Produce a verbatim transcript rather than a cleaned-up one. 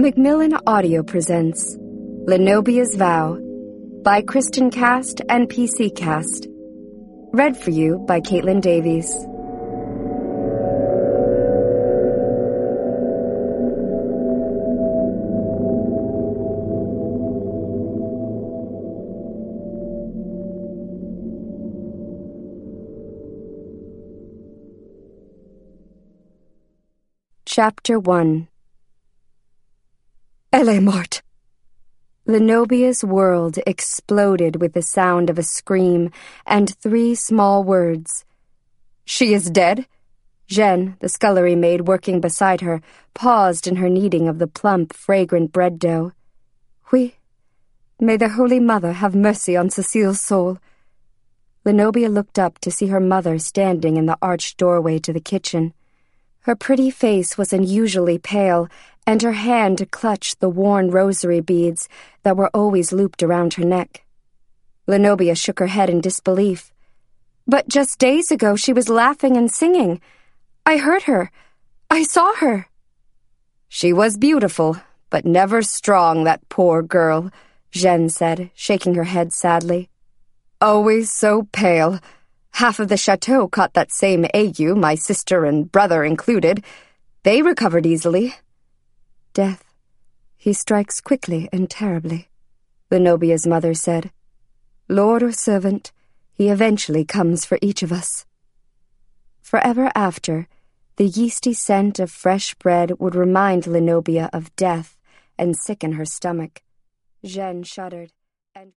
Macmillan Audio presents Lenobia's Vow by Kristen Cast and P C Cast. Read for you by Caitlin Davies. Chapter one. Elle est morte. Lenobia's world exploded with the sound of a scream and three small words. She is dead? Jeanne, the scullery maid working beside her, paused in her kneading of the plump, fragrant bread dough. Oui. May the Holy Mother have mercy on Cecile's soul. Lenobia looked up to see her mother standing in the arched doorway to the kitchen. Her pretty face was unusually pale, and her hand clutched the worn rosary beads that were always looped around her neck. Lenobia shook her head in disbelief. But just days ago she was laughing and singing. I heard her. I saw her. She was beautiful, but never strong, that poor girl, Jeanne said, shaking her head sadly. Always so pale. Half of the chateau caught that same ague, my sister and brother included. They recovered easily. Death. He strikes quickly and terribly, Lenobia's mother said. Lord or servant, he eventually comes for each of us. Forever after, the yeasty scent of fresh bread would remind Lenobia of death and sicken her stomach. Jeanne shuddered.